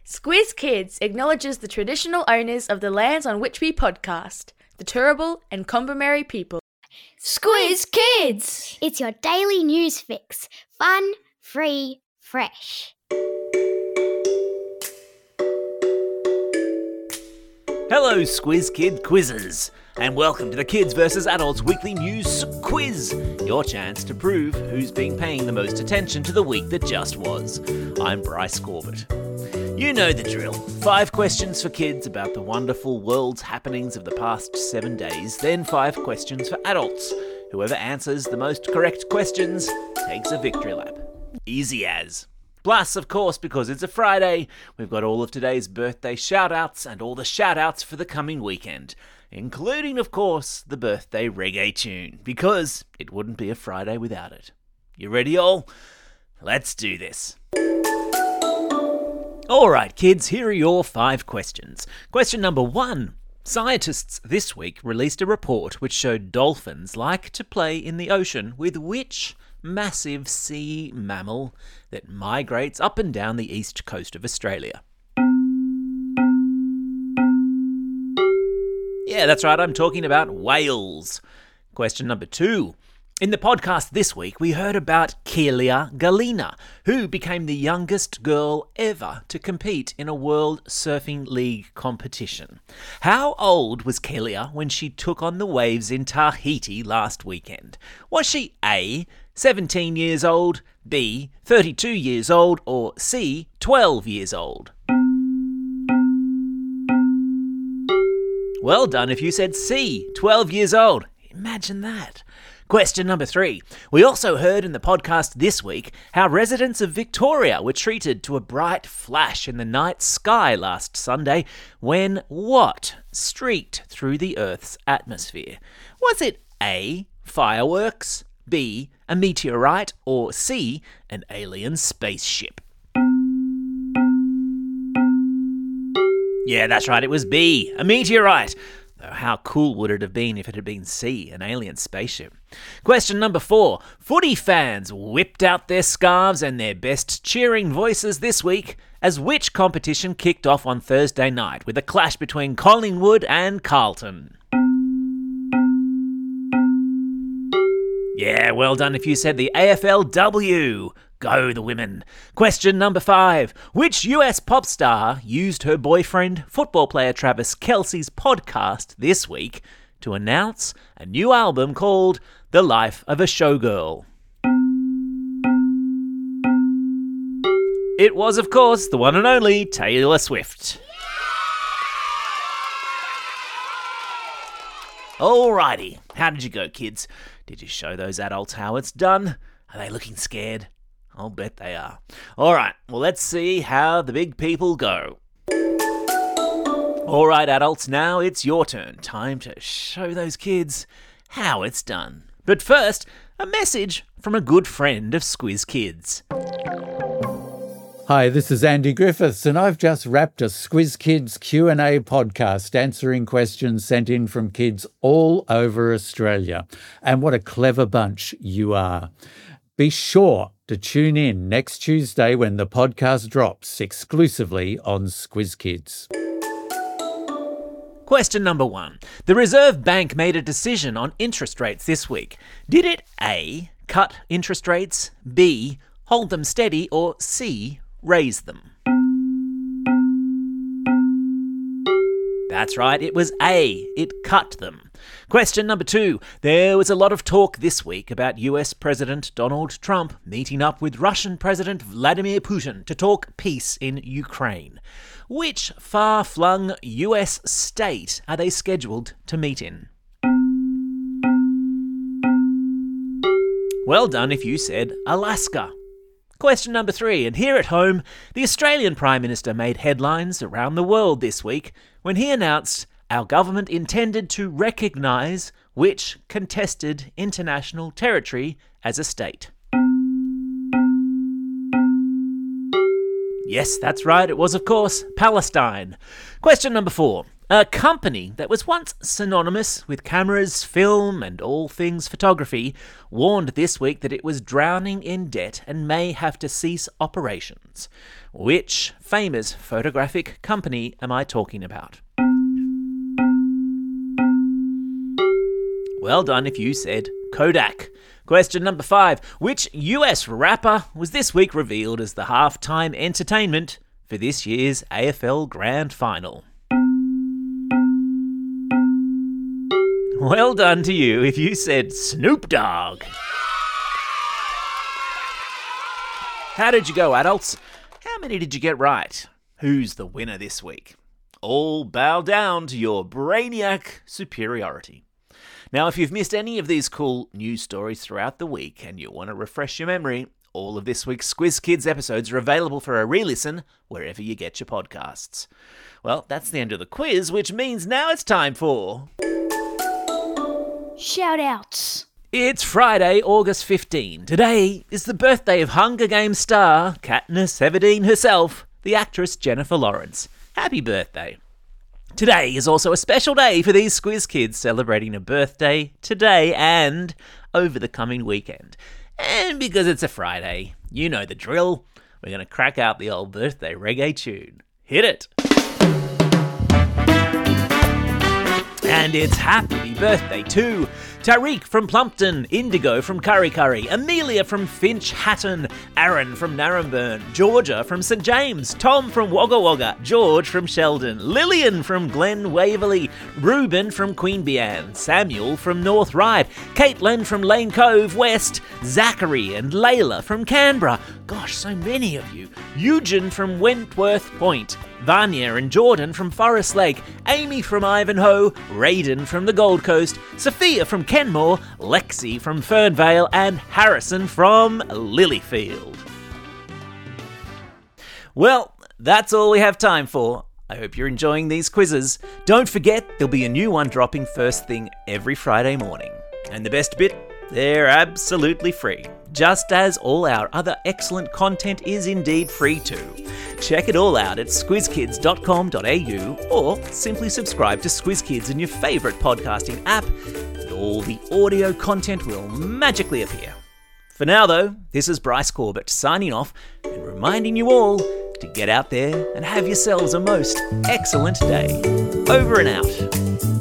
Squiz Kids acknowledges the traditional owners of the lands on which we podcast, the Turrbal and Kombumerri people. Squiz Kids! It's your daily news fix. Fun, free, fresh. Hello, Squiz Kid quizzes, and welcome to the Kids vs Adults Weekly News Quiz, your chance to prove who's been paying the most attention to the week that just was. I'm Bryce Corbett. You know the drill. 5 questions for kids about the wonderful world's happenings of the past 7 days, then 5 questions for adults. Whoever answers the most correct questions takes a victory lap. Easy as. Plus, of course, because it's a Friday, we've got all of today's birthday shout-outs and all the shout-outs for the coming weekend, including, of course, the birthday reggae tune, because it wouldn't be a Friday without it. You ready, all? Let's do this. Alright, kids, here are your 5 questions. Question number 1. Scientists this week released a report which showed dolphins like to play in the ocean with which massive sea mammal that migrates up and down the east coast of Australia. Yeah, that's right, I'm talking about whales. Question number 2. In the podcast this week, we heard about Keelia Galina, who became the youngest girl ever to compete in a World Surfing League competition. How old was Keelia when she took on the waves in Tahiti last weekend? Was she A, 17 years old, B, 32 years old, or C, 12 years old? Well done if you said C, 12 years old. Imagine that. Question number 3. We also heard in the podcast this week how residents of Victoria were treated to a bright flash in the night sky last Sunday when what streaked through the Earth's atmosphere? Was it A, fireworks, B, a meteorite, or C, an alien spaceship? Yeah, that's right, it was B, a meteorite. Though how cool would it have been if it had been C, an alien spaceship? Question number 4. Footy fans whipped out their scarves and their best cheering voices this week as which competition kicked off on Thursday night with a clash between Collingwood and Carlton? Yeah, well done if you said the AFLW. Go the women. Question number 5. Which US pop star used her boyfriend, football player Travis Kelce's podcast this week to announce a new album called The Life of a Showgirl? It was, of course, the one and only Taylor Swift. Alrighty, how did you go, kids? Did you show those adults how it's done? Are they looking scared? I'll bet they are. Alright, well let's see how the big people go. Alright adults, now it's your turn. Time to show those kids how it's done. But first, a message from a good friend of Squiz Kids. Hi, this is Andy Griffiths, and I've just wrapped a Squiz Kids Q&A podcast answering questions sent in from kids all over Australia. And what a clever bunch you are. Be sure to tune in next Tuesday when the podcast drops exclusively on Squiz Kids. Question number 1. The Reserve Bank made a decision on interest rates this week. Did it A, cut interest rates, B, hold them steady, or C, raise them? That's right, it was A. It cut them. Question number 2. There was a lot of talk this week about US President Donald Trump meeting up with Russian President Vladimir Putin to talk peace in Ukraine. Which far-flung US state are they scheduled to meet in? Well done if you said Alaska. Question number 3, and here at home, the Australian Prime Minister made headlines around the world this week when he announced our government intended to recognise which contested international territory as a state. Yes, that's right, it was of course Palestine. Question number 4. A company that was once synonymous with cameras, film, and all things photography warned this week that it was drowning in debt and may have to cease operations. Which famous photographic company am I talking about? Well done if you said Kodak. Question number 5. Which US rapper was this week revealed as the halftime entertainment for this year's AFL Grand Final? Well done to you if you said Snoop Dogg. How did you go, adults? How many did you get right? Who's the winner this week? All bow down to your brainiac superiority. Now, if you've missed any of these cool news stories throughout the week and you want to refresh your memory, all of this week's Squiz Kids episodes are available for a re-listen wherever you get your podcasts. Well, that's the end of the quiz, which means now it's time for... Shout-outs. It's Friday, August 15. Today is the birthday of Hunger Games star Katniss Everdeen herself, the actress Jennifer Lawrence. Happy birthday. Today is also a special day for these Squiz Kids, celebrating a birthday today and over the coming weekend. And because it's a Friday, you know the drill. We're going to crack out the old birthday reggae tune. Hit it! And it's happy birthday to Tariq from Plumpton, Indigo from Curry Curry, Amelia from Finch Hatton, Aaron from Narromburn, Georgia from St James, Tom from Wagga Wagga, George from Sheldon, Lillian from Glen Waverley, Reuben from Queanbeyan, Samuel from North Ryde, Caitlin from Lane Cove West, Zachary and Layla from Canberra, gosh, so many of you, Eugen from Wentworth Point, Vanya and Jordan from Forest Lake, Amy from Ivanhoe, Raiden from the Gold Coast, Sophia from Kenmore, Lexi from Fernvale, and Harrison from Lilyfield. Well, that's all we have time for. I hope you're enjoying these quizzes. Don't forget, there'll be a new one dropping first thing every Friday morning. And the best bit, they're absolutely free, just as all our other excellent content is indeed free too. Check it all out at squizkids.com.au or simply subscribe to Squiz Kids in your favourite podcasting app and all the audio content will magically appear. For now though, this is Bryce Corbett signing off and reminding you all to get out there and have yourselves a most excellent day. Over and out.